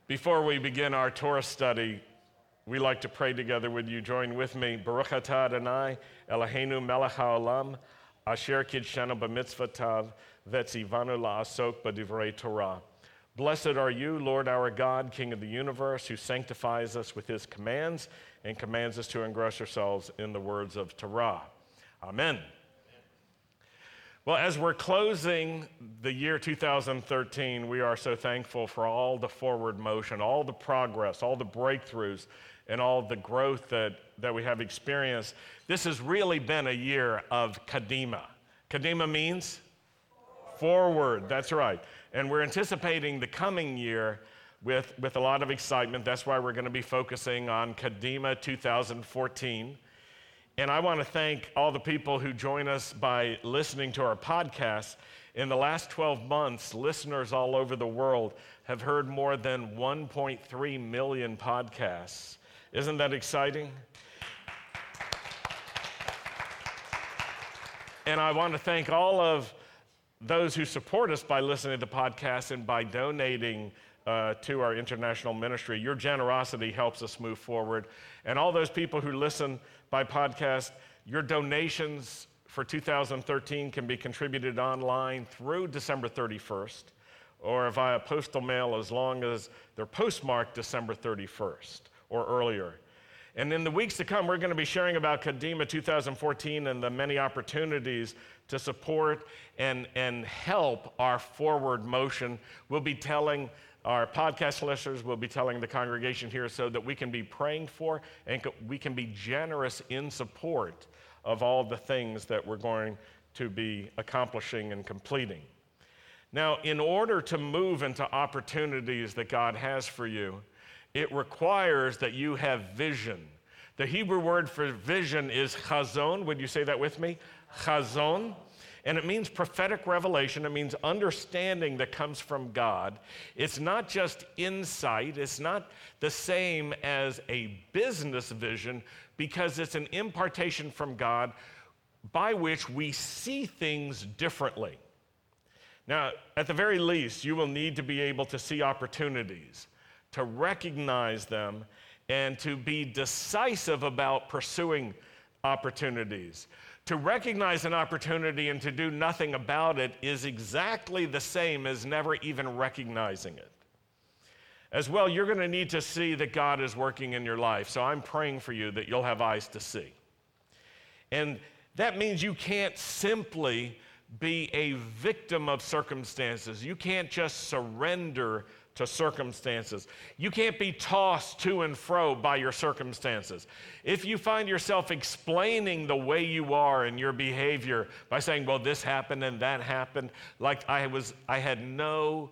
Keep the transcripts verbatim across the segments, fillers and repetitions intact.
Before we begin our Torah study, we like to pray together with you. Join with me. Baruch atah Adonai, Eloheinu melech haolam, asher kidshanu b'mitzvotav, v'tzivanu la'asok b'divrei Torah. Blessed are you, Lord our God, King of the universe, who sanctifies us with his commands and commands us to engross ourselves in the words of Torah. Amen. Well, as we're closing the year two thousand thirteen, we are so thankful for all the forward motion, all the progress, all the breakthroughs, and all the growth that, that we have experienced. This has really been a year of Kadima. Kadima means forward, that's right. And we're anticipating the coming year with, with a lot of excitement. That's why we're going to be focusing on Kadima two thousand fourteen. And I want to thank all the people who join us by listening to our podcast. In the last twelve months, listeners all over the world have heard more than one point three million podcasts. Isn't that exciting? And I want to thank all of those who support us by listening to the podcast and by donating uh, to our international ministry. Your generosity helps us move forward. And all those people who listen by podcast, your donations for two thousand thirteen can be contributed online through December thirty-first or via postal mail as long as they're postmarked December thirty-first or earlier. And in the weeks to come, we're going to be sharing about Kadima two thousand fourteen and the many opportunities to support and, and help our forward motion. We'll be telling our podcast listeners, we'll be telling the congregation here so that we can be praying for and we can be generous in support of all the things that we're going to be accomplishing and completing. Now, in order to move into opportunities that God has for you, it requires that you have vision. The Hebrew word for vision is chazon. Would you say that with me? Chazon. And it means prophetic revelation. It means understanding that comes from God. It's not just insight. It's not the same as a business vision because it's an impartation from God by which we see things differently. Now, at the very least, you will need to be able to see opportunities, to recognize them, and to be decisive about pursuing opportunities. To recognize an opportunity and to do nothing about it is exactly the same as never even recognizing it. As well, you're going to need to see that God is working in your life. So I'm praying for you that you'll have eyes to see. And that means you can't simply be a victim of circumstances. You can't just surrender to circumstances. You can't be tossed to and fro by your circumstances. If you find yourself explaining the way you are and your behavior by saying, well, this happened and that happened, like I was, I had no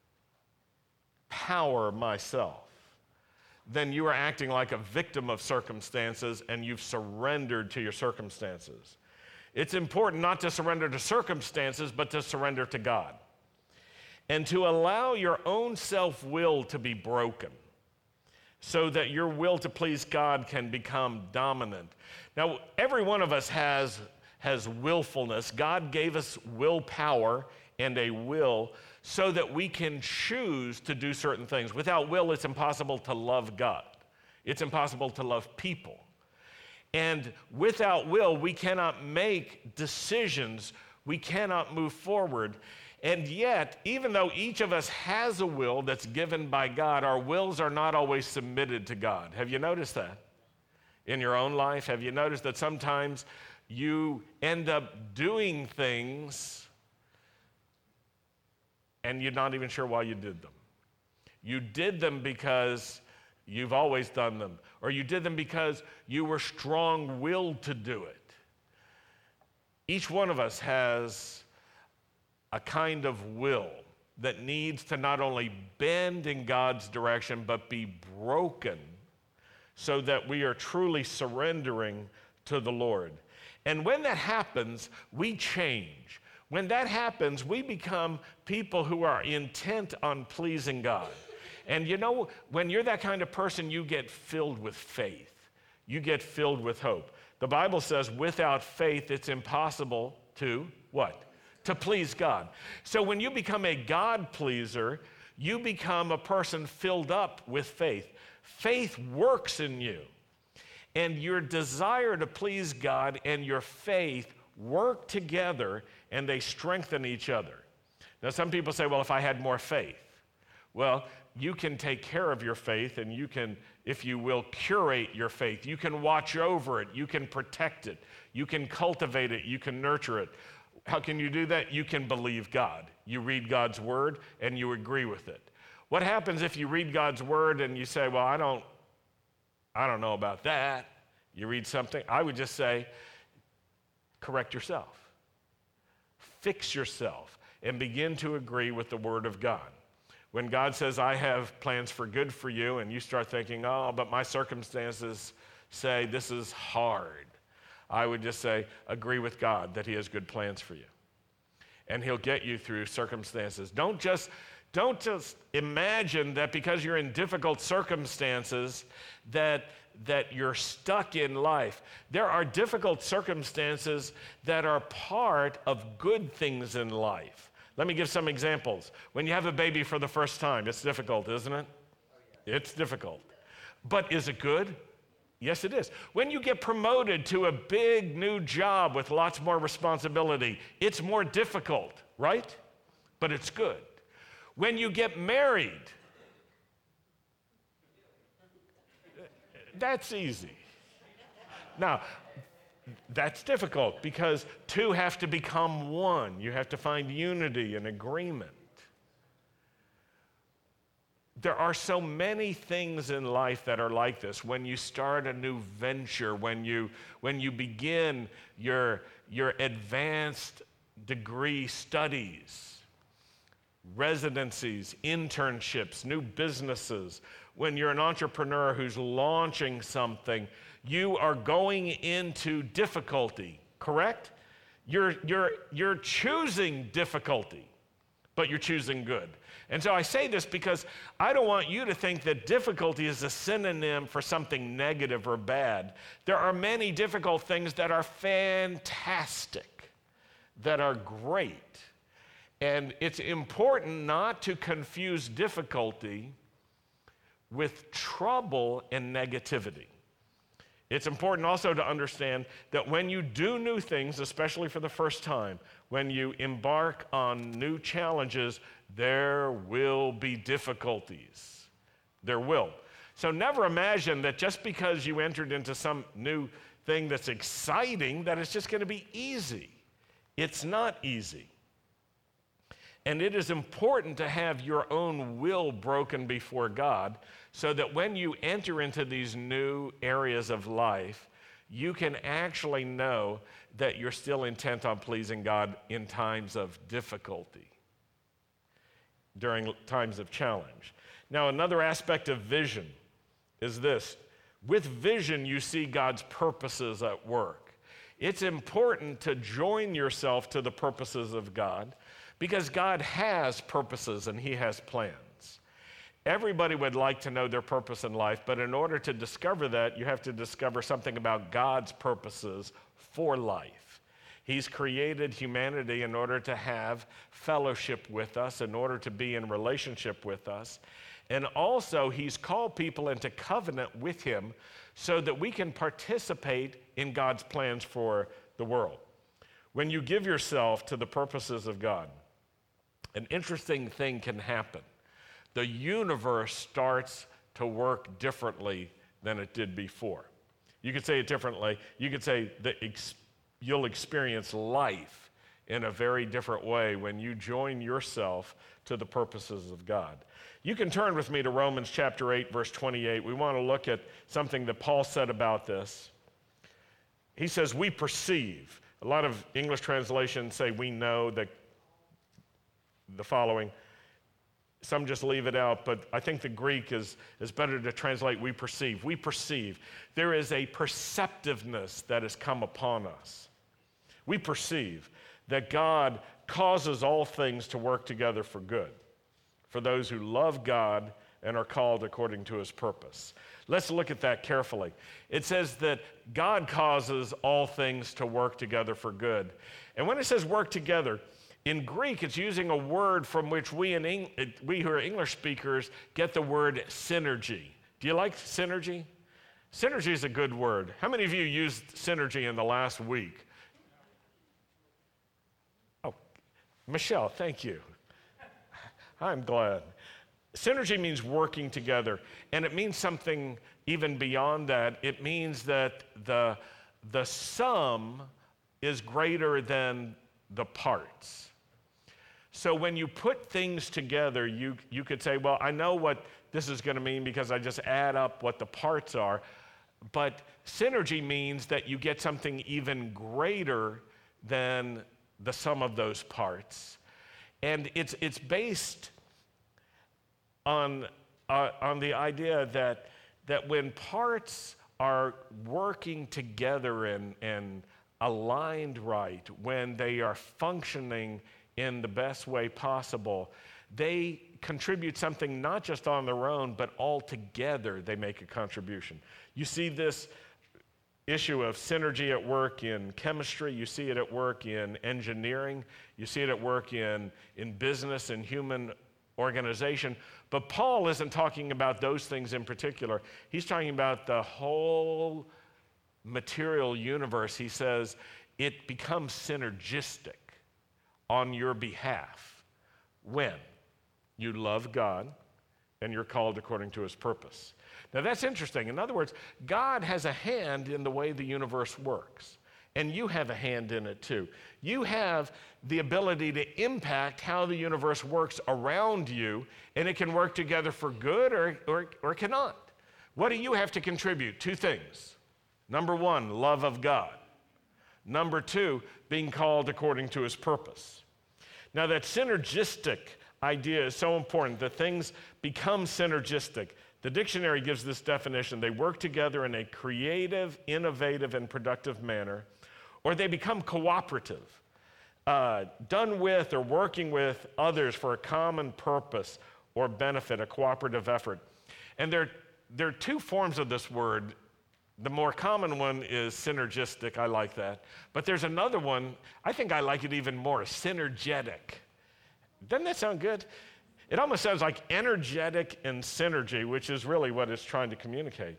power myself, then you are acting like a victim of circumstances and you've surrendered to your circumstances. It's important not to surrender to circumstances, but to surrender to God. And to allow your own self-will to be broken so that your will to please God can become dominant. Now, every one of us has, has willfulness. God gave us willpower and a will so that we can choose to do certain things. Without will, it's impossible to love God. It's impossible to love people. And without will, we cannot make decisions. We cannot move forward. And yet, even though each of us has a will that's given by God, our wills are not always submitted to God. Have you noticed that in your own life? Have you noticed that sometimes you end up doing things and you're not even sure why you did them? You did them because you've always done them, or you did them because you were strong-willed to do it. Each one of us has a kind of will that needs to not only bend in God's direction, but be broken so that we are truly surrendering to the Lord. And when that happens, we change. When that happens, we become people who are intent on pleasing God. And you know, when you're that kind of person, you get filled with faith. You get filled with hope. The Bible says without faith, it's impossible to what? To please God. So when you become a God pleaser, you become a person filled up with faith. Faith works in you. And your desire to please God and your faith work together, and they strengthen each other. Now, some people say, well, if I had more faith. Well, you can take care of your faith, and you can, if you will, curate your faith. You can watch over it. You can protect it. You can cultivate it. You can nurture it. How can you do that? You can believe God. You read God's word, and you agree with it. What happens if you read God's word and you say, well, I don't, I don't know about that. You read something. I would just say, correct yourself. Fix yourself and begin to agree with the word of God. When God says, I have plans for good for you, and you start thinking, oh, but my circumstances say this is hard, I would just say, agree with God that he has good plans for you. And he'll get you through circumstances. Don't just, don't just imagine that because you're in difficult circumstances that, that you're stuck in life. There are difficult circumstances that are part of good things in life. Let me give some examples. When you have a baby for the first time, it's difficult, isn't it? It's difficult. But is it good? Yes, it is. When you get promoted to a big new job with lots more responsibility, it's more difficult, right? But it's good. When you get married, that's easy. Now, that's difficult because two have to become one. You have to find unity and agreement. There are so many things in life that are like this. When you start a new venture, when you, when you begin your, your advanced degree studies, residencies, internships, new businesses, when you're an entrepreneur who's launching something, you are going into difficulty, correct? You're, you're, you're choosing difficulty, but you're choosing good. And so I say this because I don't want you to think that difficulty is a synonym for something negative or bad. There are many difficult things that are fantastic, that are great. And it's important not to confuse difficulty with trouble and negativity. It's important also to understand that when you do new things, especially for the first time, when you embark on new challenges, there will be difficulties. There will. So never imagine that just because you entered into some new thing that's exciting, that it's just going to be easy. It's not easy. And it is important to have your own will broken before God so that when you enter into these new areas of life, you can actually know that you're still intent on pleasing God in times of difficulty, during times of challenge. Now, another aspect of vision is this. With vision, you see God's purposes at work. It's important to join yourself to the purposes of God because God has purposes and he has plans. Everybody would like to know their purpose in life, but in order to discover that, you have to discover something about God's purposes for life. He's created humanity in order to have fellowship with us, in order to be in relationship with us. And also, he's called people into covenant with him so that we can participate in God's plans for the world. When you give yourself to the purposes of God, an interesting thing can happen. The universe starts to work differently than it did before. You could say it differently. You could say that ex- you'll experience life in a very different way when you join yourself to the purposes of God. You can turn with me to Romans chapter eight, verse twenty-eight. We want to look at something that Paul said about this. He says, we perceive. A lot of English translations say we know that the following. Some just leave it out, but I think the Greek is, is better to translate we perceive. We perceive. There is a perceptiveness that has come upon us. We perceive that God causes all things to work together for good, for those who love God and are called according to his purpose. Let's look at that carefully. It says that God causes all things to work together for good. And when it says work together, In Greek, it's using a word from which we, in Eng- we who are English speakers get the word synergy. Do you like synergy? Synergy is a good word. How many of you used synergy in the last week? Oh, Michelle, thank you. I'm glad. Synergy means working together, and it means something even beyond that. It means that the, the sum is greater than the parts. So when you put things together, you, you could say, well, I know what this is going to mean because I just add up what the parts are. But synergy means that you get something even greater than the sum of those parts. And it's, it's based on, uh, on the idea that, that when parts are working together and, and aligned right, when they are functioning in the best way possible, they contribute something not just on their own, but all together they make a contribution. You see this issue of synergy at work in chemistry, you see it at work in engineering, you see it at work in, in business and human organization. But Paul isn't talking about those things in particular. He's talking about the whole material universe. He says it becomes synergistic on your behalf when you love God and you're called according to his purpose. Now that's interesting. In other words, God has a hand in the way the universe works, and you have a hand in it too. You have the ability to impact how the universe works around you, and it can work together for good or, or, or cannot. What do you have to contribute? Two things. Number one, love of God. Number two, being called according to his purpose. Now that synergistic idea is so important that things become synergistic. The dictionary gives this definition: they work together in a creative, innovative, and productive manner, or they become cooperative, uh, done with or working with others for a common purpose or benefit, a cooperative effort. And there, there are two forms of this word. The more common one is synergistic. I like that. But there's another one, I think I like it even more, synergetic. Doesn't that sound good? It almost sounds like energetic and synergy, which is really what it's trying to communicate.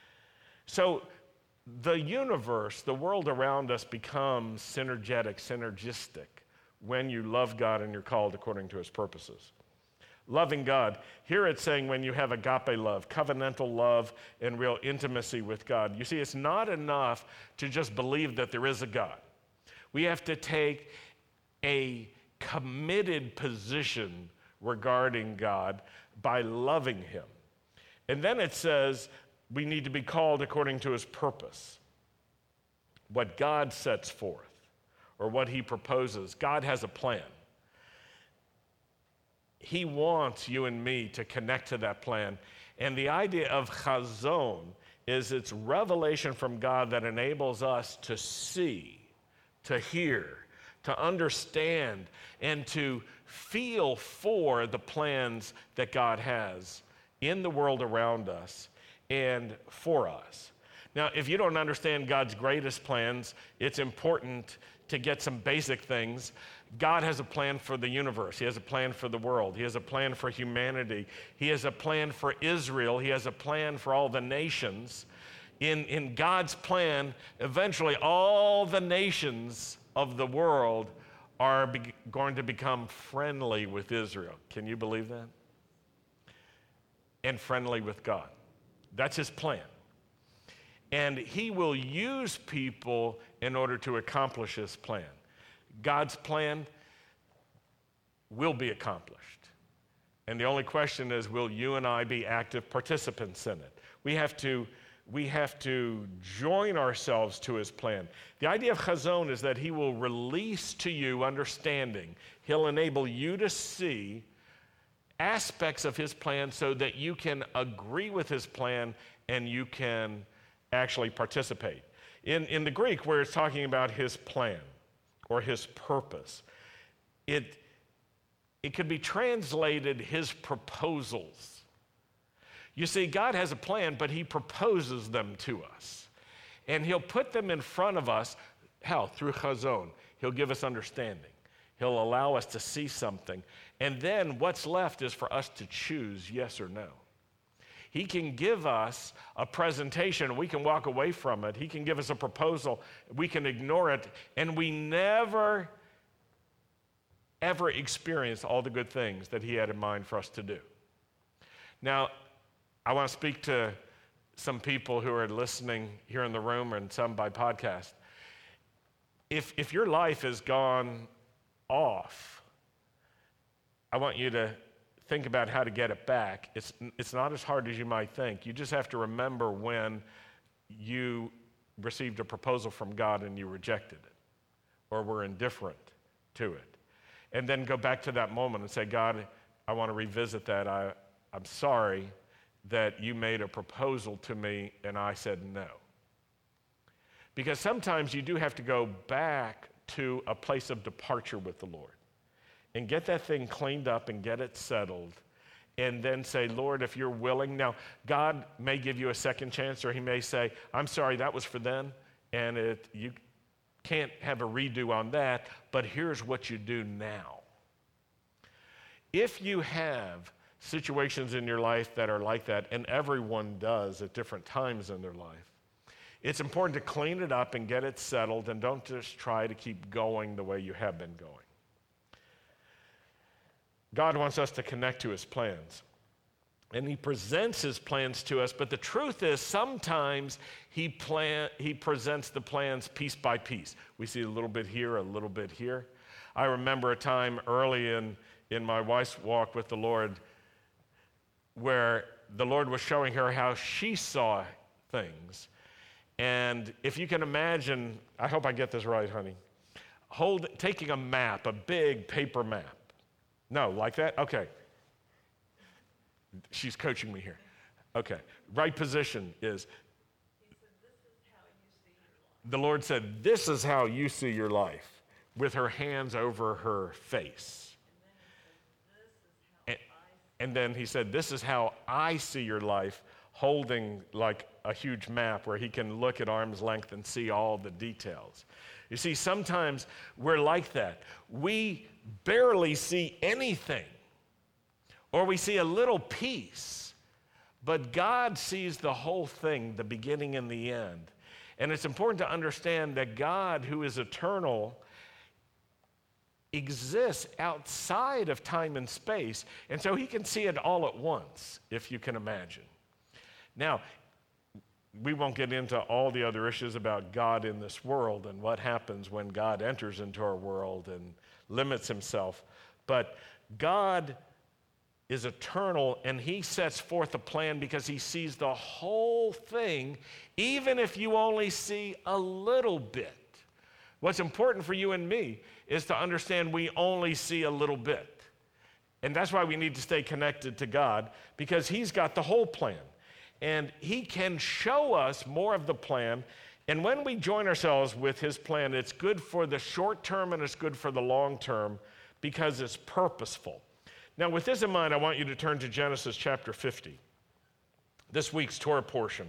So the universe, the world around us, becomes synergetic, synergistic when you love God and you're called according to his purposes. Loving God, here it's saying when you have agape love, covenantal love, and real intimacy with God. You see, it's not enough to just believe that there is a God. We have to take a committed position regarding God by loving him. And then it says we need to be called according to his purpose. What God sets forth or what he proposes. God has a plan. He wants you and me to connect to that plan. And the idea of chazon is it's revelation from God that enables us to see, to hear, to understand, and to feel for the plans that God has in the world around us and for us. Now, if you don't understand God's greatest plans, it's important to get some basic things. God has a plan for the universe. He has a plan for the world. He has a plan for humanity. He has a plan for Israel. He has a plan for all the nations. In, in God's plan, eventually all the nations of the world are be- going to become friendly with Israel. Can you believe that? And friendly with God. That's his plan. And he will use people in order to accomplish his plan. God's plan will be accomplished. And the only question is, will you and I be active participants in it? We have to, we have to join ourselves to his plan. The idea of chazon is that he will release to you understanding. He'll enable you to see aspects of his plan so that you can agree with his plan and you can actually participate. In, in the Greek, where it's talking about his plan or his purpose, it, it could be translated his proposals. You see, God has a plan, but he proposes them to us. And he'll put them in front of us, hell, through chazon. He'll give us understanding. He'll allow us to see something. And then what's left is for us to choose yes or no. He can give us a presentation. We can walk away from it. He can give us a proposal. We can ignore it. And we never, ever experience all the good things that he had in mind for us to do. Now, I want to speak to some people who are listening here in the room and some by podcast. If, if your life has gone off, I want you to think about how to get it back. It's, it's not as hard as you might think. You just have to remember when you received a proposal from God and you rejected it or were indifferent to it. And then go back to that moment and say, God, I want to revisit that. I, I'm sorry that you made a proposal to me and I said no. Because sometimes you do have to go back to a place of departure with the Lord and get that thing cleaned up and get it settled and then say, Lord, if you're willing. Now, God may give you a second chance, or he may say, I'm sorry, that was for then, and it, you can't have a redo on that, but here's what you do now. If you have situations in your life that are like that, and everyone does at different times in their life, it's important to clean it up and get it settled, and don't just try to keep going the way you have been going. God wants us to connect to his plans, and he presents his plans to us, but the truth is sometimes he, plan, he presents the plans piece by piece. We see a little bit here, a little bit here. I remember a time early in, in my wife's walk with the Lord where the Lord was showing her how she saw things. And if you can imagine, I hope I get this right, honey, hold, taking a map, a big paper map. No, like that? Okay. She's coaching me here. Okay. Right position is, the Lord said, this is how you see your life, with her hands over her face. And, and then he said, this is how I see your life, holding like a huge map where he can look at arm's length and see all the details. You see, sometimes we're like that. We barely see anything, or we see a little piece, but God sees the whole thing, the beginning and the end. And it's important to understand that God, who is eternal, exists outside of time and space, and so he can see it all at once, if you can imagine. Now, we won't get into all the other issues about God in this world and what happens when God enters into our world and limits himself, but God is eternal, and he sets forth a plan because he sees the whole thing, even if you only see a little bit. What's important for you and me is to understand we only see a little bit. And that's why we need to stay connected to God, because he's got the whole plan. And he can show us more of the plan. And when we join ourselves with his plan, it's good for the short term and it's good for the long term because it's purposeful. Now, with this in mind, I want you to turn to Genesis chapter fifty, this week's Torah portion.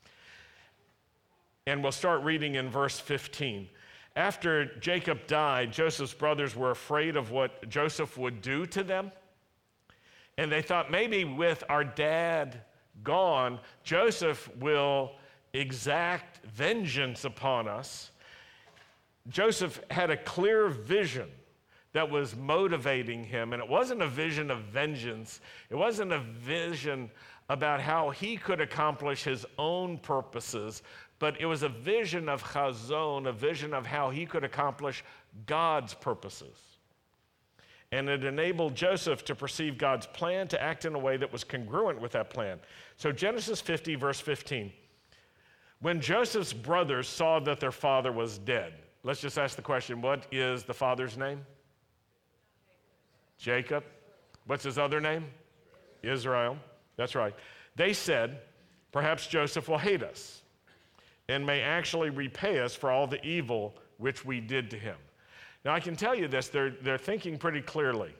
And we'll start reading in verse fifteen. After Jacob died, Joseph's brothers were afraid of what Joseph would do to them. And they thought, maybe with our dad gone, Joseph will exact vengeance upon us. Joseph had a clear vision that was motivating him, and it wasn't a vision of vengeance. It wasn't a vision about how he could accomplish his own purposes, but it was a vision of chazon, a vision of how he could accomplish God's purposes. And it enabled Joseph to perceive God's plan, to act in a way that was congruent with that plan. So Genesis fifty, verse fifteen. When Joseph's brothers saw that their father was dead, let's just ask the question, what is the father's name? Jacob. What's his other name? Israel. That's right. They said, perhaps Joseph will hate us and may actually repay us for all the evil which we did to him. Now, I can tell you this, they're, they're thinking pretty clearly,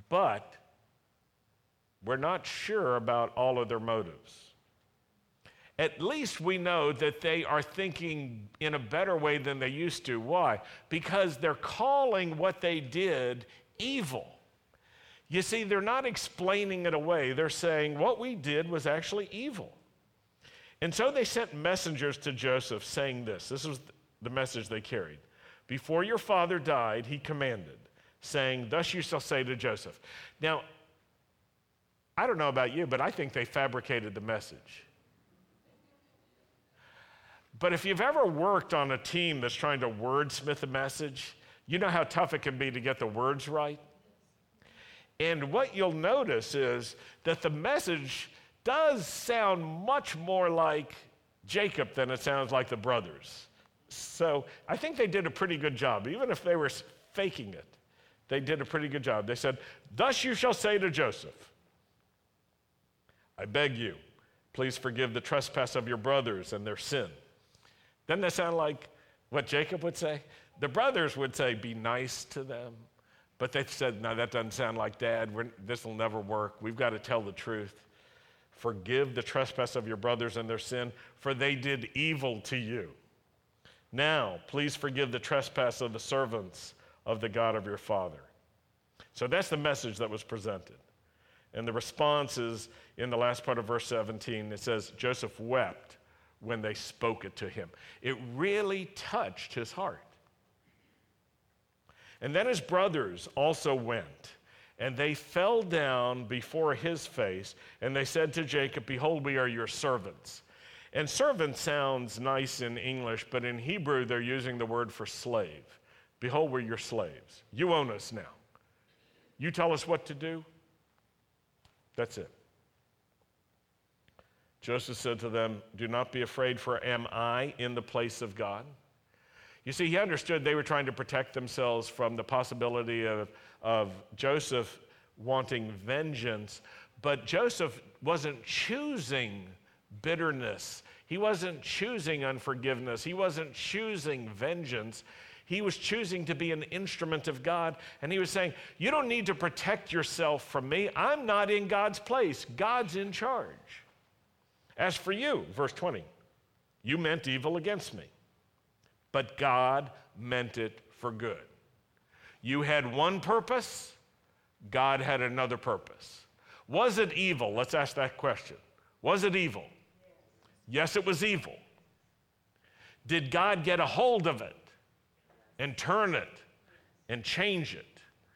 but we're not sure about all of their motives. at least we know that they are thinking in a better way than they used to. Why? Because they're calling what they did evil. You see, they're not explaining it away. They're saying what we did was actually evil. And so they sent messengers to Joseph saying this. This was the message they carried. Before your father died, he commanded, saying, thus you shall say to Joseph. Now, I don't know about you, but I think they fabricated the message. But if you've ever worked on a team that's trying to wordsmith a message, you know how tough it can be to get the words right. And what you'll notice is that the message does sound much more like Jacob than it sounds like the brothers. So I think they did a pretty good job. Even if they were faking it, they did a pretty good job. They said, thus you shall say to Joseph, I beg you, please forgive the trespass of your brothers and their sin. Doesn't that sound like what Jacob would say? The brothers would say, be nice to them. But they said, no, that doesn't sound like Dad. This will never work. We've got to tell the truth. Forgive the trespass of your brothers and their sin, for they did evil to you. Now, please forgive the trespass of the servants of the God of your father. So that's the message that was presented. And the response is in the last part of verse seventeen. It says, Joseph wept when they spoke it to him. It really touched his heart. And then his brothers also went, and they fell down before his face, and they said to Jacob, behold, we are your servants. And servant sounds nice in English, but in Hebrew they're using the word for slave. Behold, we're your slaves. You own us now. You tell us what to do. That's it. Joseph said to them, do not be afraid, for am I in the place of God? You see, he understood they were trying to protect themselves from the possibility of, of Joseph wanting vengeance, but Joseph wasn't choosing bitterness. He wasn't choosing unforgiveness. He wasn't choosing vengeance. He was choosing to be an instrument of God, and he was saying, you don't need to protect yourself from me. I'm not in God's place. God's in charge. As for you, verse twenty, you meant evil against me, but God meant it for good. You had one purpose, God had another purpose. Was it evil? Let's ask that question. Was it evil? Yes, it was evil. Did God get a hold of it and turn it and change it?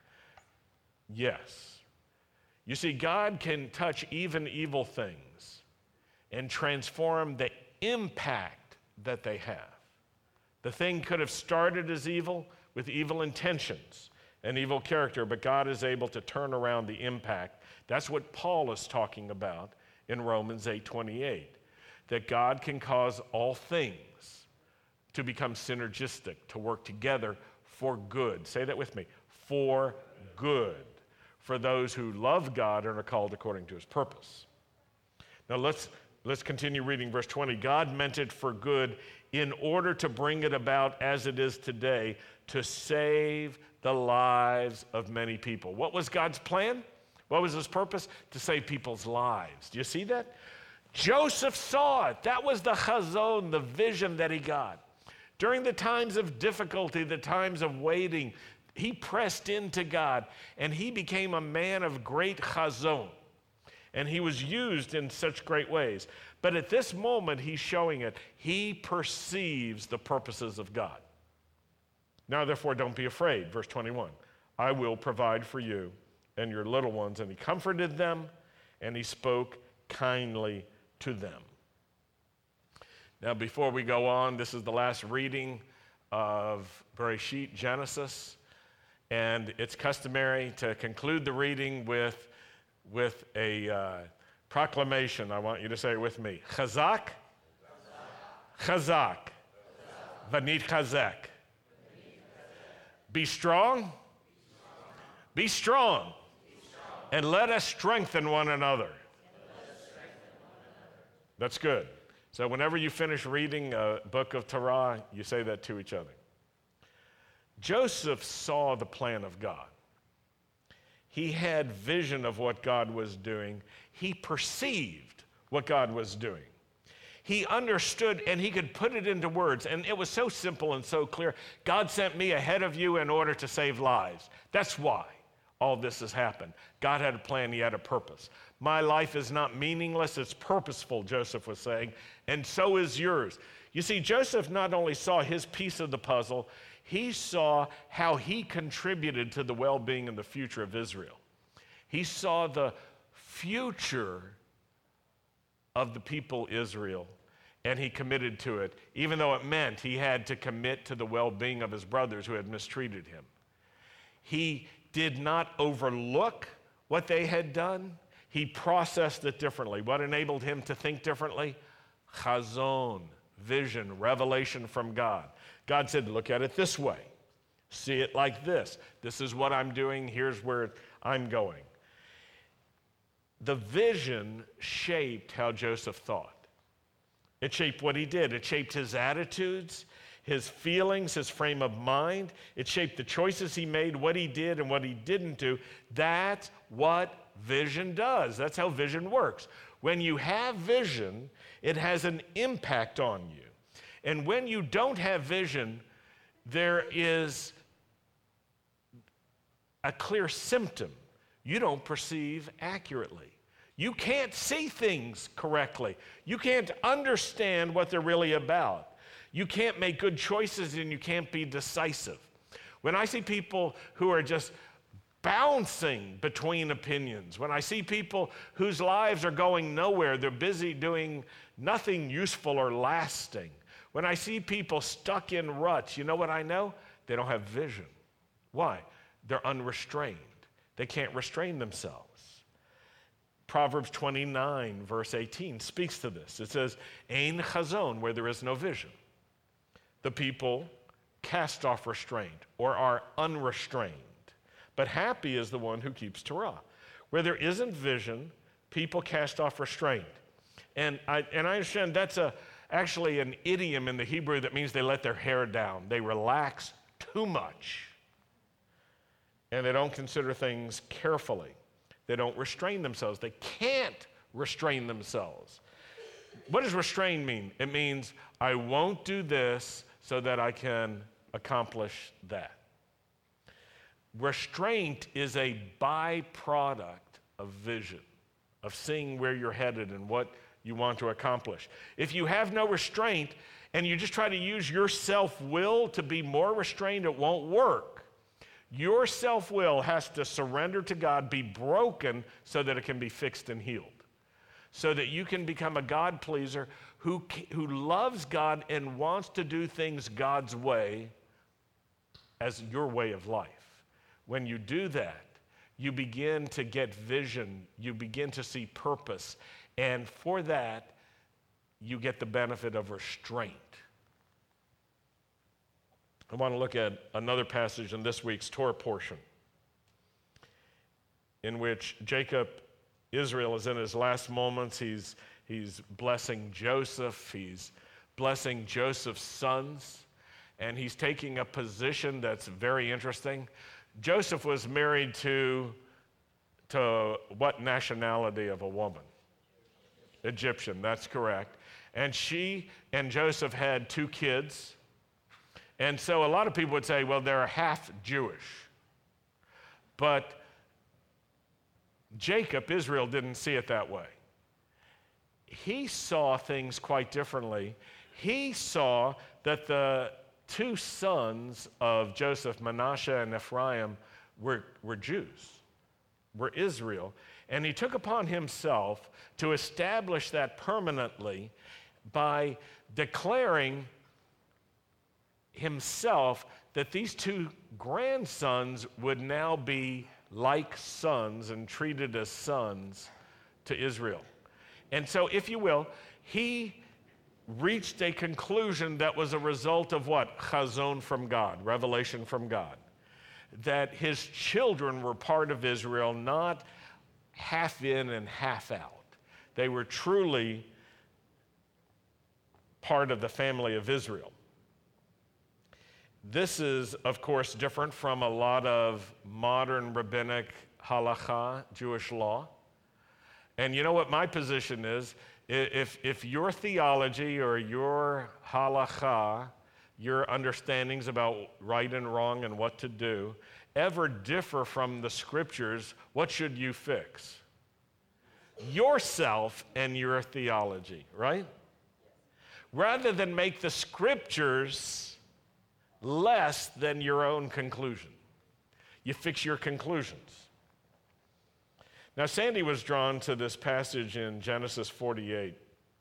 Yes. You see, God can touch even evil things and transform the impact that they have. The thing could have started as evil with evil intentions and evil character, but God is able to turn around the impact. That's what Paul is talking about in Romans eight twenty-eight, that God can cause all things to become synergistic, to work together for good. Say that with me, for good, for those who love God and are called according to his purpose. Now let's let's continue reading verse twenty. God meant it for good in order to bring it about as it is today, to save the lives of many people. What was God's plan? What was his purpose? To save people's lives. Do you see that? Joseph saw it. That was the chazon, the vision that he got. During the times of difficulty, the times of waiting, he pressed into God, and he became a man of great chazon. And he was used in such great ways. But at this moment, he's showing it. He perceives the purposes of God. Now, therefore, don't be afraid. Verse twenty-one, I will provide for you and your little ones. And he comforted them, and he spoke kindly to them. Now, before we go on, this is the last reading of Bereshit, Genesis. And it's customary to conclude the reading with, with a uh, proclamation. I want you to say it with me. Chazak, Chazak, Vanit Chazek. Be strong, be strong, and let us strengthen one another. That's good. So whenever you finish reading a book of Torah, you say that to each other. Joseph saw the plan of God. He had vision of what God was doing. He perceived what God was doing. He understood and he could put it into words. And it was so simple and so clear. God sent me ahead of you in order to save lives. That's why all this has happened. God had a plan, he had a purpose. My life is not meaningless, it's purposeful, Joseph was saying, and so is yours. You see, Joseph not only saw his piece of the puzzle, he saw how he contributed to the well-being and the future of Israel. He saw the future of the people Israel, and he committed to it, even though it meant he had to commit to the well-being of his brothers who had mistreated him. He did not overlook what they had done. He processed it differently. What enabled him to think differently? Chazon, vision, revelation from God. God said, look at it this way. See it like this. This is what I'm doing. Here's where I'm going. The vision shaped how Joseph thought. It shaped what he did. It shaped his attitudes, his feelings, his frame of mind. It shaped the choices he made, what he did and what he didn't do. That's what vision does. That's how vision works. When you have vision, it has an impact on you. And when you don't have vision, there is a clear symptom. You don't perceive accurately. You can't see things correctly. You can't understand what they're really about. You can't make good choices and you can't be decisive. When I see people who are just bouncing between opinions, when I see people whose lives are going nowhere, they're busy doing nothing useful or lasting. When I see people stuck in ruts, you know what I know? They don't have vision. Why? They're unrestrained. They can't restrain themselves. Proverbs twenty-nine, verse eighteen, speaks to this. It says, Ein chazon, where there is no vision. The people cast off restraint or are unrestrained. But happy is the one who keeps Torah. Where there isn't vision, people cast off restraint. And I, and I understand that's a, actually an idiom in the Hebrew that means they let their hair down. They relax too much. And they don't consider things carefully. They don't restrain themselves. They can't restrain themselves. What does restrain mean? It means I won't do this so that I can accomplish that. Restraint is a byproduct of vision, of seeing where you're headed and what you want to accomplish. If you have no restraint and you just try to use your self-will to be more restrained, it won't work. Your self-will has to surrender to God, be broken so that it can be fixed and healed. So that you can become a God pleaser who, who loves God and wants to do things God's way as your way of life. When you do that, you begin to get vision, you begin to see purpose, and for that, you get the benefit of restraint. I want to look at another passage in this week's Torah portion in which Jacob, Israel, is in his last moments. He's, he's blessing Joseph. He's blessing Joseph's sons. And he's taking a position that's very interesting. Joseph was married to, to what nationality of a woman? Egyptian, that's correct. And she and Joseph had two kids. And so a lot of people would say, well, they're half Jewish. But Jacob, Israel, didn't see it that way. He saw things quite differently. He saw that the two sons of Joseph, Manasseh and Ephraim, were, were Jews, were Israel. And he took upon himself to establish that permanently by declaring himself that these two grandsons would now be like sons and treated as sons to Israel. And so, if you will, he reached a conclusion that was a result of what? Chazon from God, revelation from God. That his children were part of Israel, not half in and half out. They were truly part of the family of Israel. This is, of course, different from a lot of modern rabbinic halakha, Jewish law. And you know what my position is? If, if your theology or your halakha, your understandings about right and wrong and what to do, ever differ from the scriptures, what should you fix? Yourself and your theology, right? Rather than make the scriptures less than your own conclusion. You fix your conclusions. Now, Sandy was drawn to this passage in Genesis forty-eight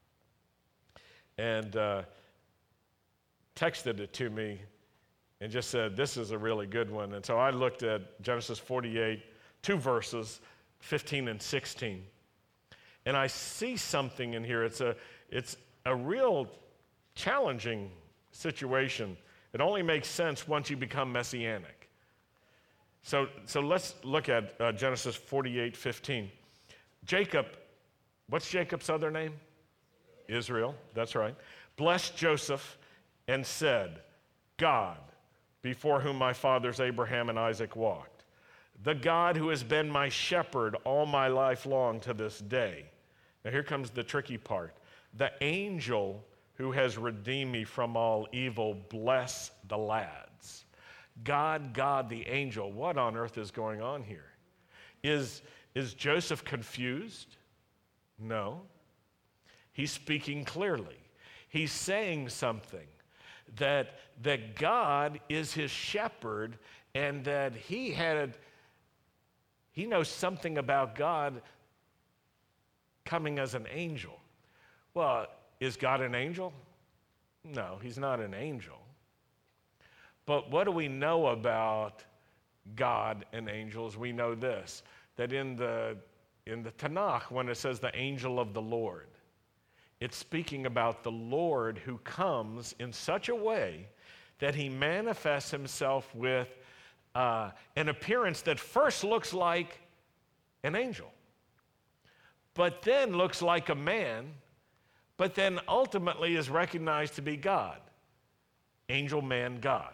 and uh, texted it to me and just said, this is a really good one. And so I looked at Genesis forty-eight, two verses, fifteen and sixteen. And I see something in here. It's a, it's a real challenging situation. It only makes sense once you become messianic. So, so let's look at uh, Genesis forty-eight, fifteen. Jacob, what's Jacob's other name? Israel, that's right. Blessed Joseph and said, God, before whom my fathers Abraham and Isaac walked, the God who has been my shepherd all my life long to this day. Now here comes the tricky part. The angel who has redeemed me from all evil, bless the lads. God, God, the angel. What on earth is going on here? Is, is Joseph confused? No. He's speaking clearly. He's saying something, that, that God is his shepherd and that he had, he knows something about God coming as an angel. Well, is God an angel? No, he's not an angel. But what do we know about God and angels? We know this, that in the, in the Tanakh, when it says the angel of the Lord, it's speaking about the Lord who comes in such a way that he manifests himself with uh, an appearance that first looks like an angel, but then looks like a man, but then ultimately is recognized to be God. Angel, man, God.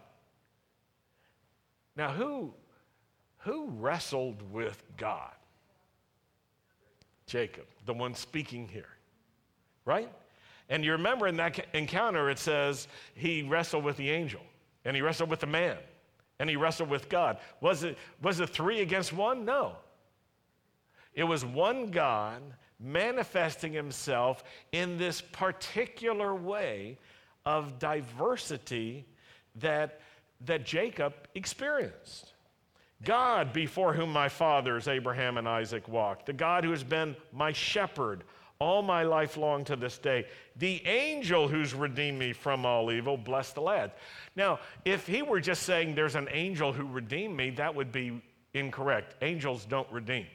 Now, who, who wrestled with God? Jacob, the one speaking here, right? And you remember in that encounter, it says he wrestled with the angel, and he wrestled with the man, and he wrestled with God. Was it, was it three against one? No. It was one God manifesting himself in this particular way of diversity that that Jacob experienced. God, before whom my fathers Abraham and Isaac walked, the God who has been my shepherd all my life long to this day, the angel who's redeemed me from all evil, bless the lad. Now, if he were just saying there's an angel who redeemed me, that would be incorrect. Angels don't redeem.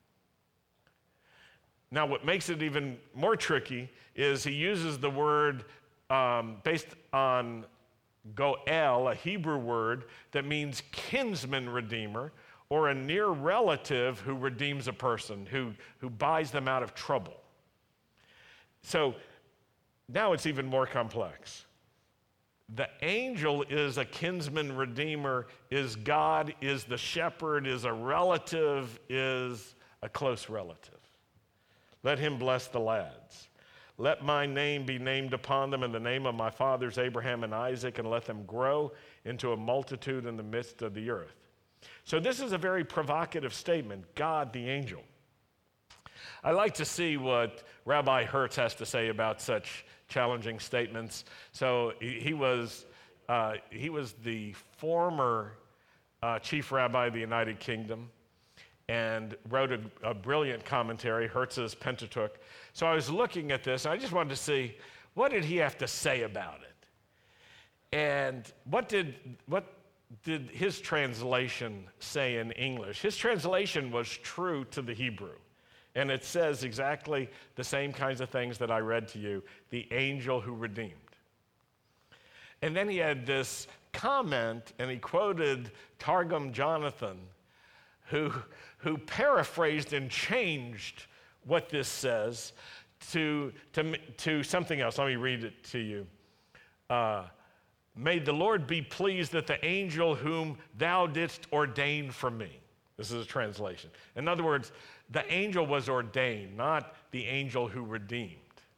Now, what makes it even more tricky is he uses the word um, based on Goel, a Hebrew word that means kinsman redeemer, or a near relative who redeems a person, who, who buys them out of trouble. So now it's even more complex. The angel is a kinsman redeemer, is God, is the shepherd, is a relative, is a close relative. Let him bless the lads. Let my name be named upon them in the name of my fathers Abraham and Isaac, and let them grow into a multitude in the midst of the earth. So this is a very provocative statement, God the angel. I like to see what Rabbi Hertz has to say about such challenging statements. So he, he was, uh, he was the former uh, chief rabbi of the United Kingdom and wrote a, a brilliant commentary, Hertz's Pentateuch. So I was looking at this, and I just wanted to see, what did he have to say about it? And what did, what did his translation say in English? His translation was true to the Hebrew. And it says exactly the same kinds of things that I read to you, the angel who redeemed. And then he had this comment, and he quoted Targum Jonathan, who, who paraphrased and changed what this says to, to, to something else. Let me read it to you. Uh, May the Lord be pleased that the angel whom thou didst ordain for me. This is a translation. In other words, the angel was ordained, not the angel who redeemed.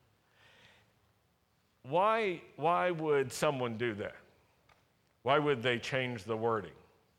Why, why would someone do that? Why would they change the wording?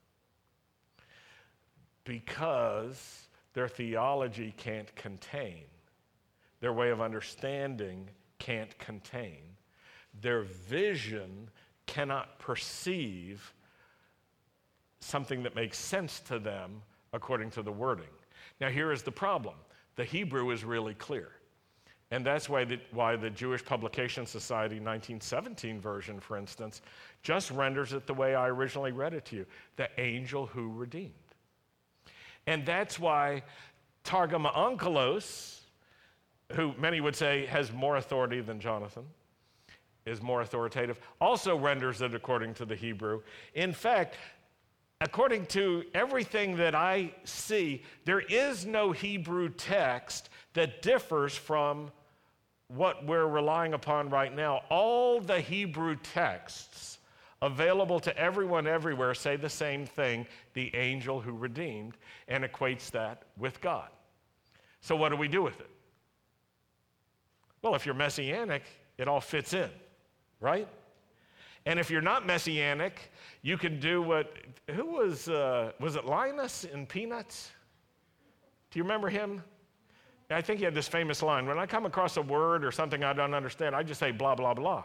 Because their theology can't contain, their way of understanding can't contain, their vision cannot perceive something that makes sense to them according to the wording. Now, here is the problem. The Hebrew is really clear. And that's why the, why the Jewish Publication Society nineteen seventeen version, for instance, just renders it the way I originally read it to you, the angel who redeemed. And that's why Targum Onkelos, who many would say has more authority than Jonathan, is more authoritative, also renders it according to the Hebrew. In fact, according to everything that I see, there is no Hebrew text that differs from what we're relying upon right now. All the Hebrew texts available to everyone everywhere say the same thing, the angel who redeemed, and equates that with God. So what do we do with it? Well, if you're Messianic, it all fits in, right? And if you're not Messianic, you can do what, who was, uh, was it Linus in Peanuts? Do you remember him? I think he had this famous line, when I come across a word or something I don't understand, I just say blah, blah, blah.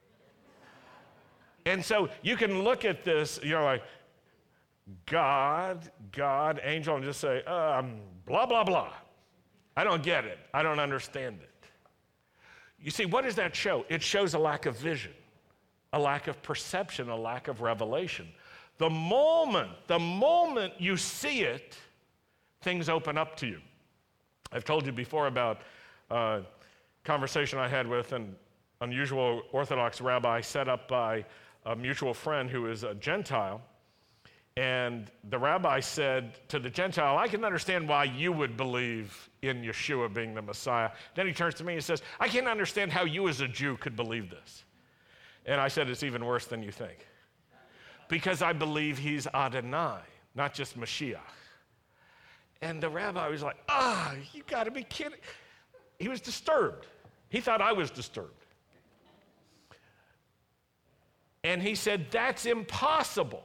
And so you can look at this, you know, like God, God, angel, and just say, um, blah, blah, blah. I don't get it. I don't understand it. You see, what does that show? It shows a lack of vision, a lack of perception, a lack of revelation. The moment, the moment you see it, things open up to you. I've told you before about a conversation I had with an unusual Orthodox rabbi set up by a mutual friend who is a Gentile. And the rabbi said to the Gentile, I can understand why you would believe in Yeshua being the Messiah. Then he turns to me and says, I can't understand how you as a Jew could believe this. And I said, it's even worse than you think. Because I believe he's Adonai, not just Mashiach. And the rabbi was like, ah, oh, you got to be kidding. He was disturbed. He thought I was disturbed. And he said, that's impossible.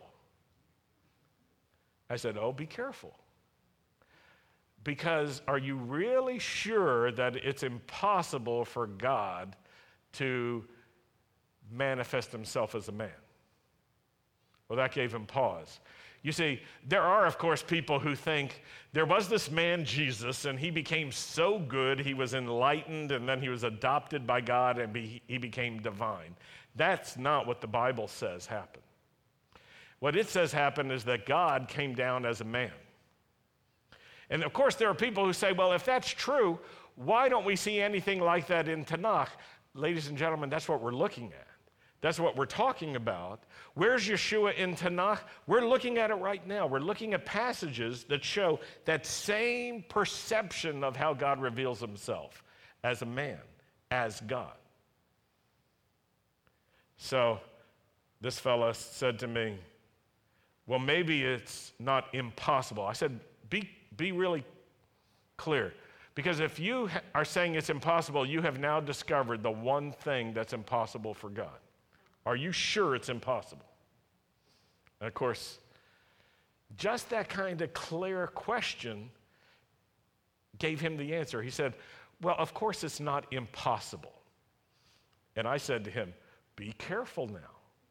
I said, oh, be careful. Because are you really sure that it's impossible for God to manifest himself as a man? Well, that gave him pause. You see, there are, of course, people who think there was this man, Jesus, and he became so good, he was enlightened, and then he was adopted by God, and be, he became divine. That's not what the Bible says happened. What it says happened is that God came down as a man. And of course, there are people who say, well, if that's true, why don't we see anything like that in Tanakh? Ladies and gentlemen, that's what we're looking at. That's what we're talking about. Where's Yeshua in Tanakh? We're looking at it right now. We're looking at passages that show that same perception of how God reveals himself as a man, as God. So this fella said to me, well, maybe it's not impossible. I said, be, be really clear. Because if you ha- are saying it's impossible, you have now discovered the one thing that's impossible for God. Are you sure it's impossible? And of course, just that kind of clear question gave him the answer. He said, well, of course it's not impossible. And I said to him, be careful now.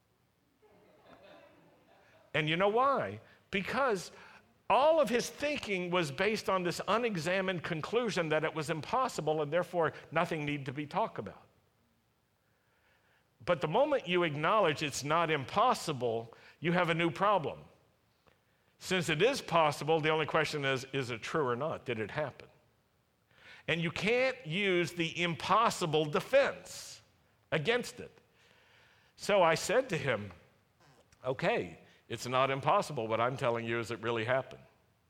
And you know why? Because all of his thinking was based on this unexamined conclusion that it was impossible and therefore nothing needed to be talked about. But the moment you acknowledge it's not impossible, you have a new problem. Since it is possible, the only question is, is it true or not? Did it happen? And you can't use the impossible defense against it. So I said to him, okay, it's not impossible. What I'm telling you is it really happened.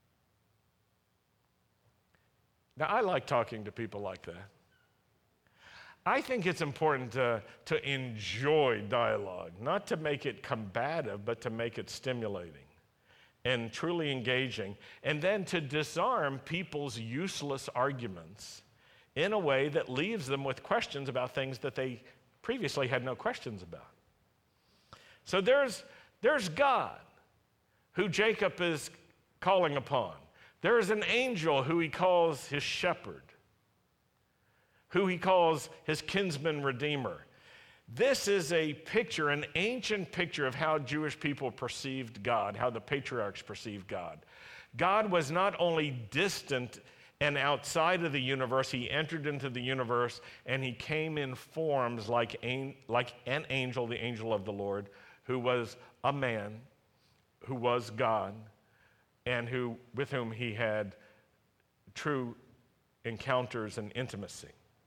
Now, I like talking to people like that. I think it's important to, to enjoy dialogue, not to make it combative, but to make it stimulating. and truly engaging, and then to disarm people's useless arguments in a way that leaves them with questions about things that they previously had no questions about. So there's, there's God, who Jacob is calling upon. There is an angel who he calls his shepherd, who he calls his kinsman redeemer. This is a picture, an ancient picture of how Jewish people perceived God, how the patriarchs perceived God. God was not only distant and outside of the universe, he entered into the universe and he came in forms like, an, like an angel, the angel of the Lord, who was a man, who was God, and who, with whom he had true encounters and intimacy.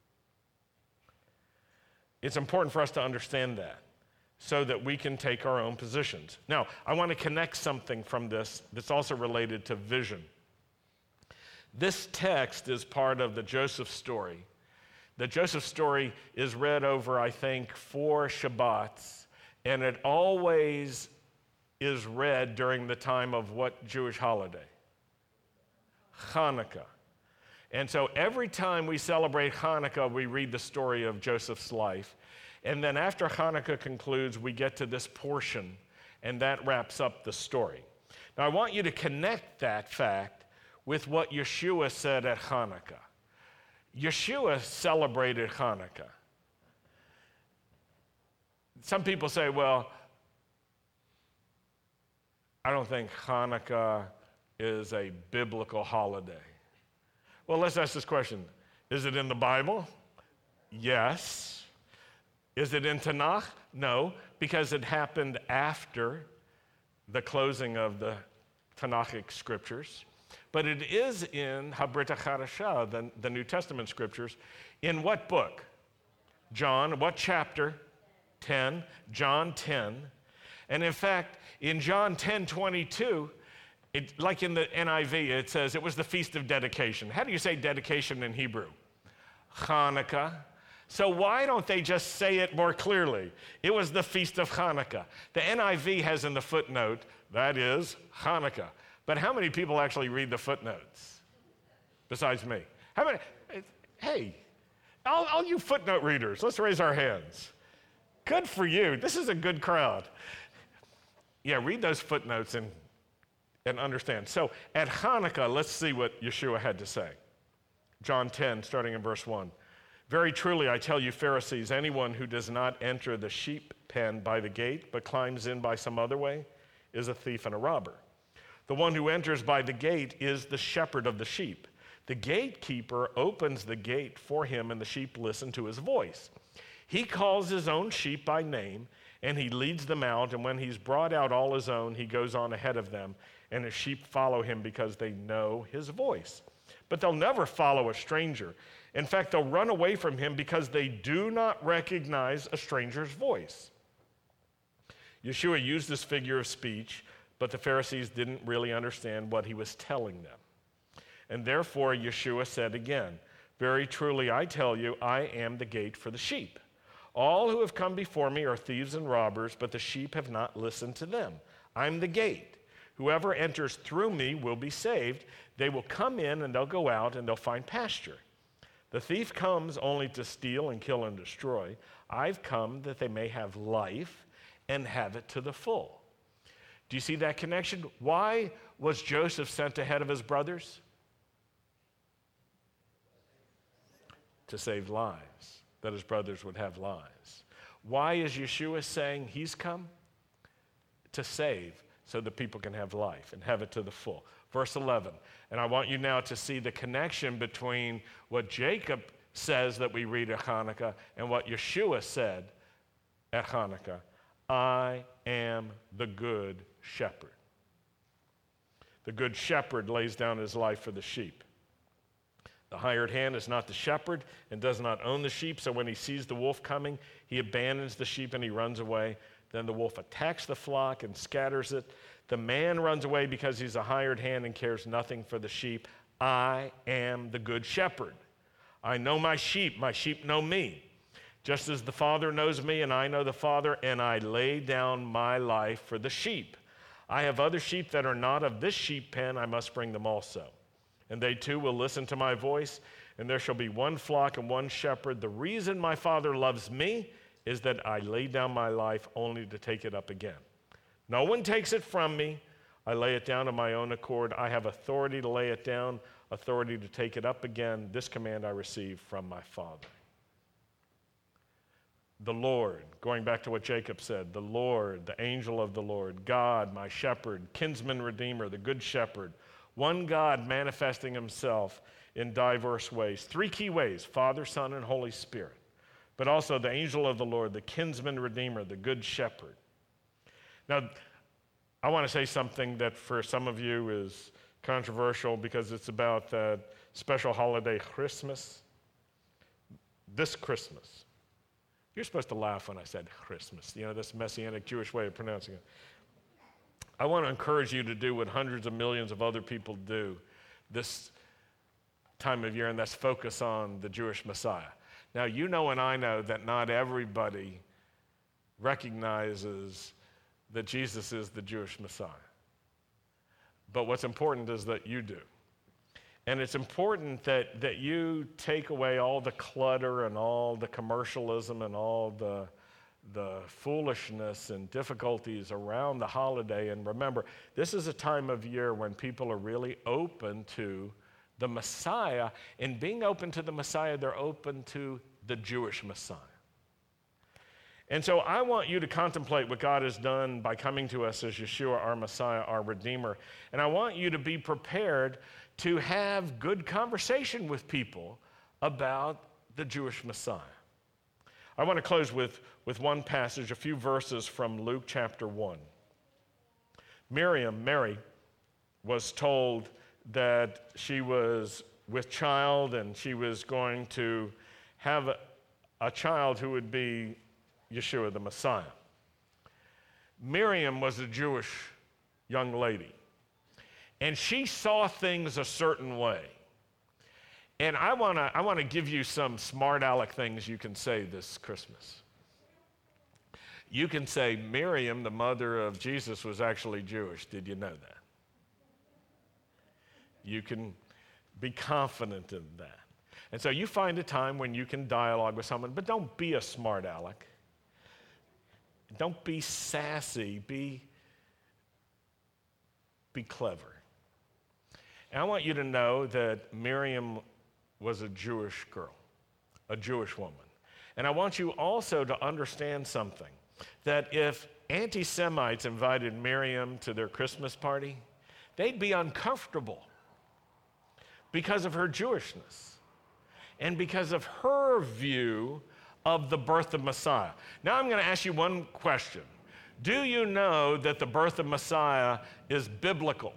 It's important for us to understand that so that we can take our own positions. Now, I want to connect something from this that's also related to vision. This text is part of the Joseph story. The Joseph story is read over, I think, four Shabbats, and it always is read during the time of what Jewish holiday? Hanukkah. And so every time we celebrate Hanukkah, we read the story of Joseph's life. And then after Hanukkah concludes, we get to this portion, and that wraps up the story. Now, I want you to connect that fact with what Yeshua said at Hanukkah. Yeshua celebrated Hanukkah. Some people say, well, I don't think Hanukkah is a biblical holiday. Well, let's ask this question. Is it in the Bible? Yes. Is it in Tanakh? No, because it happened after the closing of the Tanakhic scriptures. But it is in Habrit HaChadashah, the, the New Testament scriptures. In what book? John. What chapter? ten. John ten. And in fact, in John ten twenty-two, it, like in the N I V, it says it was the Feast of Dedication. How do you say dedication in Hebrew? Hanukkah. So why don't they just say it more clearly? It was the Feast of Hanukkah. The N I V has in the footnote, that is Hanukkah. But how many people actually read the footnotes? Besides me. How many? Hey, all, all you footnote readers, let's raise our hands. Good for you. This is a good crowd. Yeah, read those footnotes and, and understand. So at Hanukkah, let's see what Yeshua had to say. John ten, starting in verse one. Very truly, I tell you, Pharisees, anyone who does not enter the sheep pen by the gate, but climbs in by some other way, is a thief and a robber. The one who enters by the gate is the shepherd of the sheep. The gatekeeper opens the gate for him, and the sheep listen to his voice. He calls his own sheep by name, and he leads them out, and when he's brought out all his own, he goes on ahead of them, and his sheep follow him because they know his voice. But they'll never follow a stranger. In fact, they'll run away from him because they do not recognize a stranger's voice. Yeshua used this figure of speech, but the Pharisees didn't really understand what he was telling them. And therefore, Yeshua said again, very truly, I tell you, I am the gate for the sheep. All who have come before me are thieves and robbers, but the sheep have not listened to them. I'm the gate. Whoever enters through me will be saved. They will come in and they'll go out and they'll find pasture. The thief comes only to steal and kill and destroy. I've come that they may have life and have it to the full. Do you see that connection? Why was Joseph sent ahead of his brothers? To save lives, that his brothers would have lives. Why is Yeshua saying he's come? To save, so that people can have life and have it to the full. Verse eleven, and I want you now to see the connection between what Jacob says that we read at Hanukkah and what Yeshua said at Hanukkah. I am the good shepherd. The good shepherd lays down his life for the sheep. The hired hand is not the shepherd and does not own the sheep, so when he sees the wolf coming, he abandons the sheep and he runs away. Then the wolf attacks the flock and scatters it. The man runs away because he's a hired hand and cares nothing for the sheep. I am the good shepherd. I know my sheep, my sheep know me. Just as the Father knows me and I know the Father, and I lay down my life for the sheep. I have other sheep that are not of this sheep pen, I must bring them also. And they too will listen to my voice, and there shall be one flock and one shepherd. The reason my Father loves me is that I lay down my life only to take it up again. No one takes it from me. I lay it down of my own accord. I have authority to lay it down, authority to take it up again. This command I received from my Father. The Lord, going back to what Jacob said, the Lord, the angel of the Lord, God, my shepherd, kinsman redeemer, the good shepherd, one God manifesting himself in diverse ways. Three key ways, Father, Son, and Holy Spirit. But also the angel of the Lord, the kinsman redeemer, the good shepherd. Now, I want to say something that for some of you is controversial because it's about that special holiday, Christmas. This Christmas. You're supposed to laugh when I said Christmas, you know, this Messianic Jewish way of pronouncing it. I want to encourage you to do what hundreds of millions of other people do this time of year, and that's focus on the Jewish Messiah. Now, you know and I know that not everybody recognizes that Jesus is the Jewish Messiah. But what's important is that you do. And it's important that, that you take away all the clutter and all the commercialism and all the, the foolishness and difficulties around the holiday. And remember, this is a time of year when people are really open to the Messiah. And being open to the Messiah, they're open to the Jewish Messiah. And so I want you to contemplate what God has done by coming to us as Yeshua, our Messiah, our Redeemer. And I want you to be prepared to have good conversation with people about the Jewish Messiah. I want to close with, with one passage, a few verses from Luke chapter one. Miriam, Mary, was told that she was with child and she was going to have a, a child who would be Yeshua, the Messiah. Miriam was a Jewish young lady, and she saw things a certain way. And I want to I want to give you some smart aleck things you can say this Christmas. You can say, Miriam, the mother of Jesus, was actually Jewish. Did you know that? You can be confident in that. And so you find a time when you can dialogue with someone, but don't be a smart aleck. Don't be sassy, be, be clever. And I want you to know that Miriam was a Jewish girl, a Jewish woman. And I want you also to understand something, that if anti-Semites invited Miriam to their Christmas party, they'd be uncomfortable because of her Jewishness and because of her view of the birth of Messiah. Now I'm going to ask you one question. Do you know that the birth of Messiah is biblical?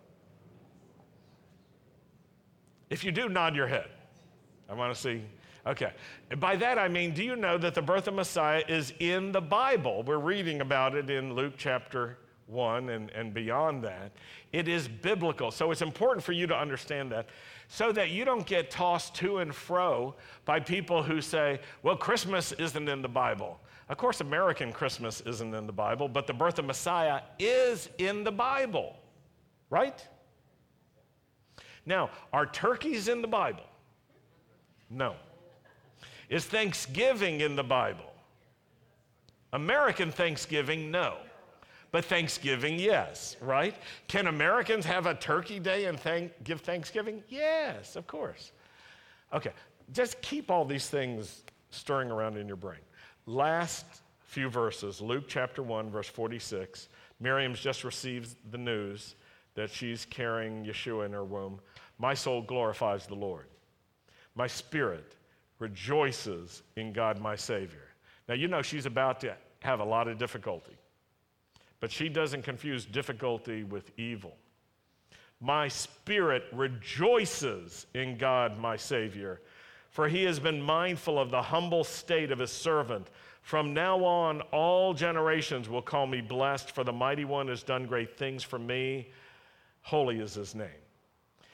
If you do, nod your head. I want to see. Okay. By that I mean, do you know that the birth of Messiah is in the Bible? We're reading about it in Luke chapter one and, and beyond that. It is biblical. So it's important for you to understand that, so that you don't get tossed to and fro by people who say, well, Christmas isn't in the Bible. Of course, American Christmas isn't in the Bible, but the birth of Messiah is in the Bible, right? Now, are turkeys in the Bible? No. Is Thanksgiving in the Bible? American Thanksgiving, no. But Thanksgiving, yes, right? Can Americans have a turkey day and thank, give Thanksgiving? Yes, of course. Okay, just keep all these things stirring around in your brain. Last few verses, Luke chapter one, verse forty-six. Miriam's just received the news that she's carrying Yeshua in her womb. My soul glorifies the Lord. My spirit rejoices in God my Savior. Now, you know she's about to have a lot of difficulty. But she doesn't confuse difficulty with evil. My spirit rejoices in God, my Savior, for he has been mindful of the humble state of his servant. From now on, all generations will call me blessed, for the Mighty One has done great things for me. Holy is his name.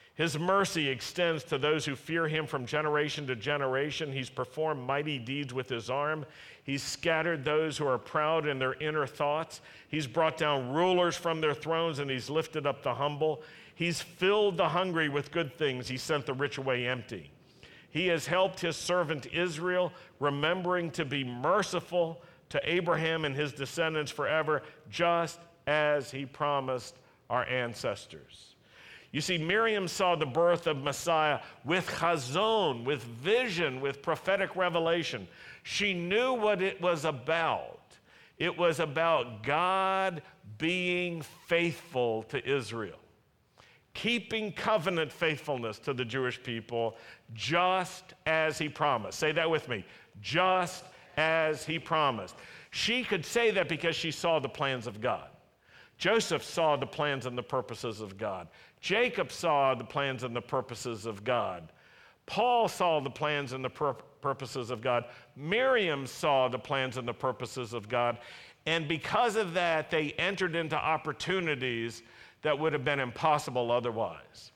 His mercy extends to those who fear him from generation to generation. He's performed mighty deeds with his arm. He's scattered those who are proud in their inner thoughts. He's brought down rulers from their thrones, and he's lifted up the humble. He's filled the hungry with good things. He sent the rich away empty. He has helped his servant Israel, remembering to be merciful to Abraham and his descendants forever, just as he promised our ancestors. You see, Miriam saw the birth of Messiah with chazon, with vision, with prophetic revelation. She knew what it was about. It was about God being faithful to Israel, keeping covenant faithfulness to the Jewish people, just as he promised. Say that with me. Just as he promised. She could say that because she saw the plans of God. Joseph saw the plans and the purposes of God. Jacob saw the plans and the purposes of God. Paul saw the plans and the pur- purposes of God. Miriam saw the plans and the purposes of God. And because of that, they entered into opportunities that would have been impossible otherwise.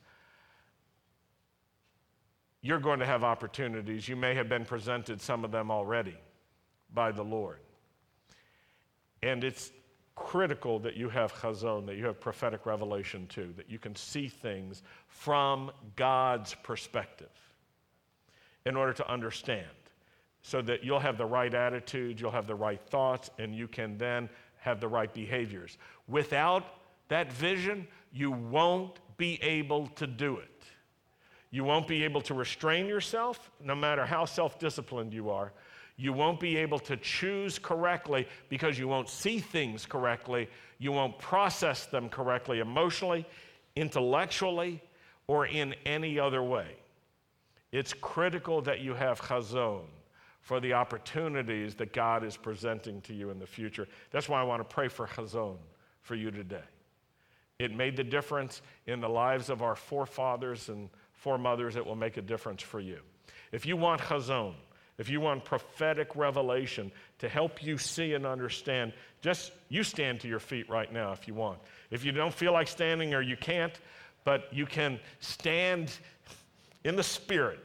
You're going to have opportunities. You may have been presented some of them already by the Lord. And it's critical that you have chazon, that you have prophetic revelation too, that you can see things from God's perspective in order to understand, so that you'll have the right attitude, you'll have the right thoughts, and you can then have the right behaviors. Without that vision, you won't be able to do it. You won't be able to restrain yourself, no matter how self-disciplined you are. You won't be able to choose correctly because you won't see things correctly. You won't process them correctly emotionally, intellectually, or in any other way. It's critical that you have chazon for the opportunities that God is presenting to you in the future. That's why I want to pray for chazon for you today. It made the difference in the lives of our forefathers and foremothers. It will make a difference for you. If you want chazon, if you want prophetic revelation to help you see and understand, just you stand to your feet right now if you want. If you don't feel like standing or you can't, but you can stand in the Spirit.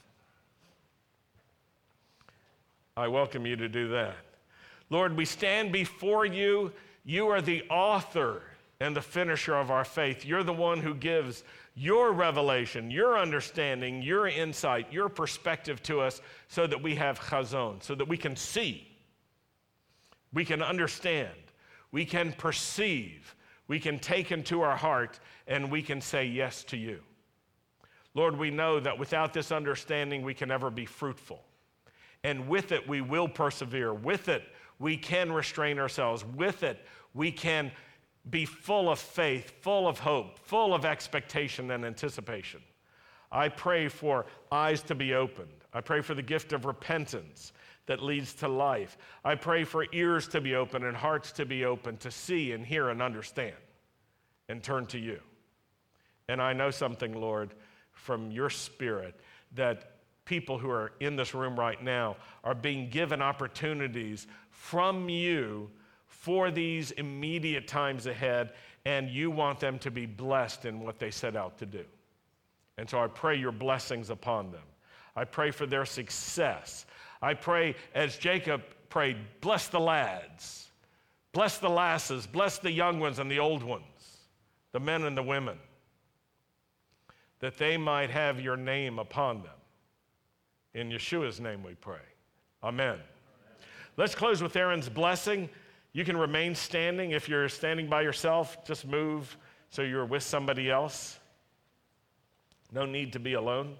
I welcome you to do that. Lord, we stand before you. You are the author and the finisher of our faith. You're the one who gives your revelation, your understanding, your insight, your perspective to us so that we have chazon, so that we can see, we can understand, we can perceive, we can take into our heart, and we can say yes to you. Lord, we know that without this understanding, we can never be fruitful. And with it, we will persevere. With it, we can restrain ourselves. With it, we can be full of faith, full of hope, full of expectation and anticipation. I pray for eyes to be opened. I pray for the gift of repentance that leads to life. I pray for ears to be open and hearts to be open to see and hear and understand and turn to you. And I know something, Lord, from your Spirit, that people who are in this room right now are being given opportunities from you for these immediate times ahead, and you want them to be blessed in what they set out to do. And so I pray your blessings upon them. I pray for their success. I pray, as Jacob prayed, bless the lads, bless the lasses, bless the young ones and the old ones, the men and the women, that they might have your name upon them. In Yeshua's name we pray. Amen. Amen. Let's close with Aaron's blessing. You can remain standing. If you're standing by yourself, just move so you're with somebody else. No need to be alone.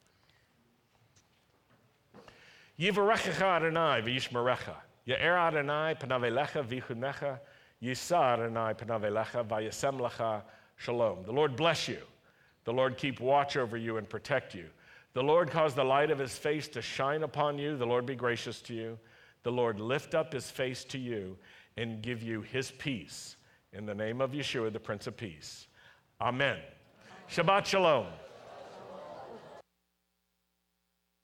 Yivarechecha Adonai v'yishmerecha. Ye'er Adonai panav elecha v'yichunecha. Yisa Adonai panav elecha v'yasem lecha shalom. The Lord bless you. The Lord keep watch over you and protect you. The Lord cause the light of his face to shine upon you. The Lord be gracious to you. The Lord lift up his face to you and give you his peace. In the name of Yeshua, the Prince of Peace. Amen. Shabbat Shalom.